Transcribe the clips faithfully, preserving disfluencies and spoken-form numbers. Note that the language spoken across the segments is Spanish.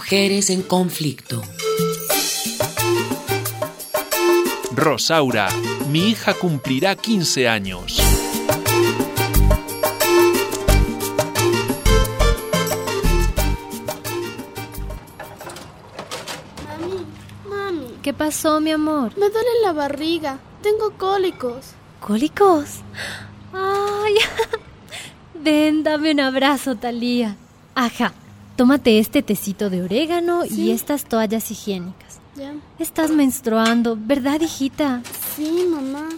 Mujeres en conflicto. Rosaura, mi hija cumplirá quince años. Mami, mami. ¿Qué pasó, mi amor? Me duele la barriga. Tengo cólicos. ¿Cólicos? ¡Ay! Ven, dame un abrazo, Talía. Ajá, tómate este tecito de orégano ¿Sí? y estas toallas higiénicas. Ya. Estás menstruando, ¿verdad, hijita? Sí, mamá.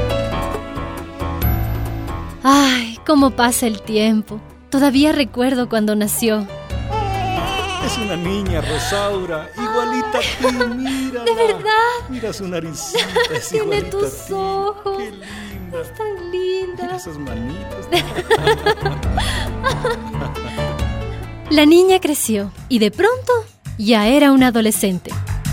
Ay, cómo pasa el tiempo. Todavía recuerdo cuando nació. Es una niña, Rosaura, igualita a ti, mírala. ¿De verdad? Mira su naricita, es Tiene igualita tus a ti. ojos. Qué linda. Es tan linda. Mira esas manitas. La niña creció y de pronto ya era una adolescente.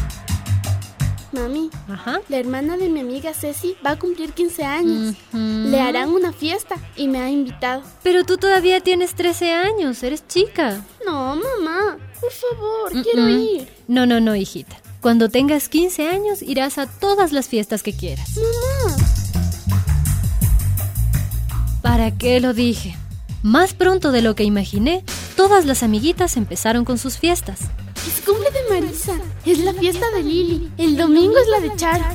Mami, Ajá. la hermana de mi amiga Ceci va a cumplir quince años. Ujú. Le harán una fiesta y me ha invitado. Pero tú todavía tienes trece años, eres chica. No, mamá, por favor, Mm-mm. quiero ir. No, no, no, hijita. Cuando tengas quince años irás a todas las fiestas que quieras. Mamá. ¿Para qué lo dije? Más pronto de lo que imaginé, todas las amiguitas empezaron con sus fiestas. Es cumple de Marisa. Es la fiesta de Lili. El domingo es la de Charo.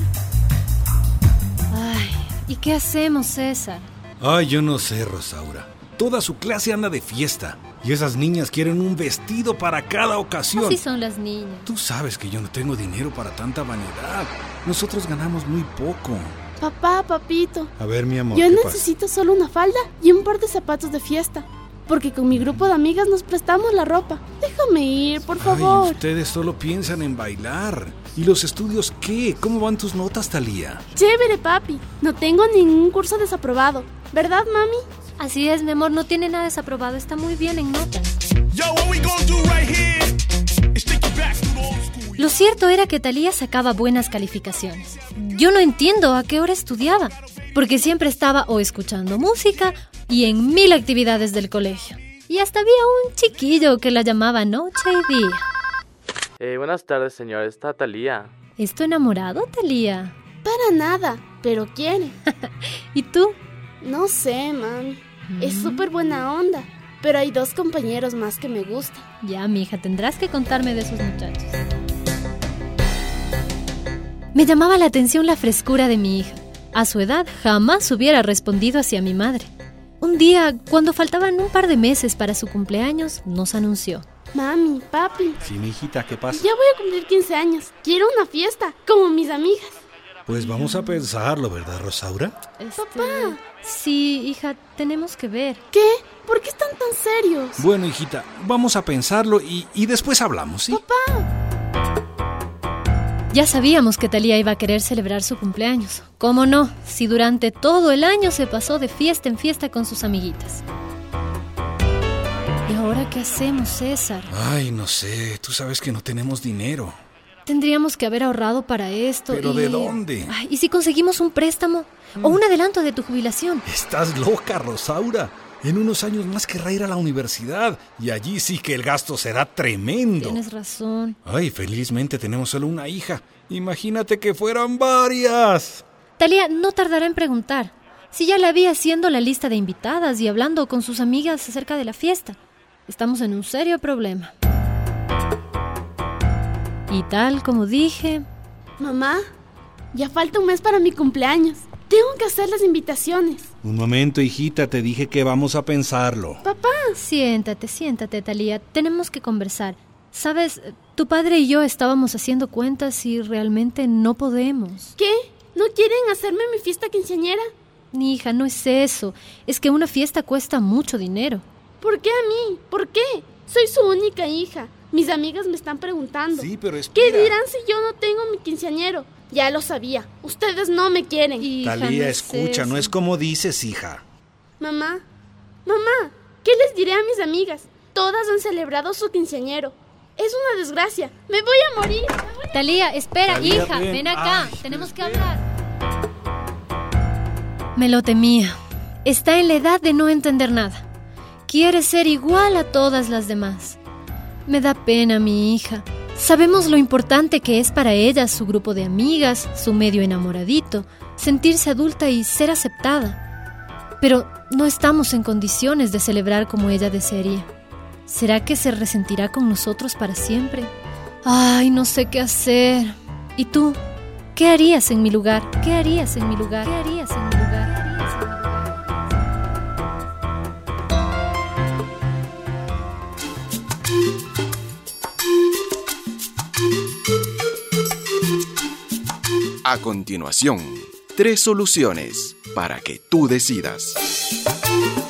Ay, ¿y qué hacemos, César? Ay, yo no sé, Rosaura. Toda su clase anda de fiesta. Y esas niñas quieren un vestido para cada ocasión. Así son las niñas. Tú sabes que yo no tengo dinero para tanta vanidad. Nosotros ganamos muy poco. Papá, papito. A ver, mi amor, Yo ¿qué pasa? necesito solo una falda y un par de zapatos de fiesta. Porque con mi grupo de amigas nos prestamos la ropa. Déjame ir, por favor. Ay, ustedes solo piensan en bailar. ¿Y los estudios qué? ¿Cómo van tus notas, Talía? Chévere, papi. No tengo ningún curso desaprobado. ¿Verdad, mami? Así es, mi amor, no tiene nada desaprobado, está muy bien en notas. Lo cierto era que Talía sacaba buenas calificaciones. Yo no entiendo a qué hora estudiaba, porque siempre estaba o escuchando música y en mil actividades del colegio. Y hasta había un chiquillo que la llamaba noche y día. Eh, buenas tardes, señor. ¿Está Talía? ¿Es tu enamorado, Talía? Para nada, pero quiere. ¿Y tú? No sé, mami. Es súper buena onda. Pero hay dos compañeros más que me gustan. Ya, mija, tendrás que contarme de esos muchachos. Me llamaba la atención la frescura de mi hija. A su edad jamás hubiera respondido hacia mi madre. Un día, cuando faltaban un par de meses para su cumpleaños, nos anunció. Mami, papi, Sí, mi hijita, ¿qué pasa? ya voy a cumplir quince años. Quiero una fiesta, como mis amigas. Pues vamos a pensarlo, ¿verdad, Rosaura? Este... Papá. Sí, hija, tenemos que ver. ¿Qué? ¿Por qué están tan serios? Bueno, hijita, vamos a pensarlo y, y después hablamos, ¿sí? Ya sabíamos que Talía iba a querer celebrar su cumpleaños. ¿Cómo no? Si durante todo el año se pasó de fiesta en fiesta con sus amiguitas. ¿Y ahora qué hacemos, César? Ay, no sé, tú sabes que no tenemos dinero. Tendríamos que haber ahorrado para esto. ¿Pero y... de dónde? Ay, ¿y si conseguimos un préstamo o un adelanto de tu jubilación? Estás loca, Rosaura. En unos años más querrá ir a la universidad y allí sí que el gasto será tremendo. Tienes razón. Ay, felizmente tenemos solo una hija. Imagínate que fueran varias. Talía no tardará en preguntar. Si ya la vi haciendo la lista de invitadas y hablando con sus amigas acerca de la fiesta. Estamos en un serio problema. Y tal como dije... Mamá, ya falta un mes para mi cumpleaños. Tengo que hacer las invitaciones. Un momento, hijita, te dije que vamos a pensarlo. Papá. Siéntate, siéntate, Talía. Tenemos que conversar. Sabes, tu padre y yo estábamos haciendo cuentas y realmente no podemos. ¿Qué? ¿No quieren hacerme mi fiesta quinceañera? Ni hija, no es eso. Es que una fiesta cuesta mucho dinero. ¿Por qué a mí? ¿Por qué? Soy su única hija. Mis amigas me están preguntando. Sí, pero espera. ¿Qué dirán si yo no tengo mi quinceañero? Ya lo sabía. Ustedes no me quieren. Hija, Talía, no es escucha, no eso. es como dices, hija. Mamá, mamá, ¿qué les diré a mis amigas? Todas han celebrado su quinceañero. Es una desgracia. Me voy a morir. Me voy a... Talía, espera, Talía, hija, ven. ven acá. Ay, Tenemos que espera. hablar. Me lo temía. Está en la edad de no entender nada. Quiere ser igual a todas las demás. Me da pena mi hija. Sabemos lo importante que es para ella su grupo de amigas, su medio enamoradito, sentirse adulta y ser aceptada. Pero no estamos en condiciones de celebrar como ella desearía. ¿Será que se resentirá con nosotros para siempre? Ay, no sé qué hacer. ¿Y tú? ¿Qué harías en mi lugar? ¿Qué harías en mi lugar? ¿Qué harías en mi lugar? A continuación, tres soluciones para que tú decidas.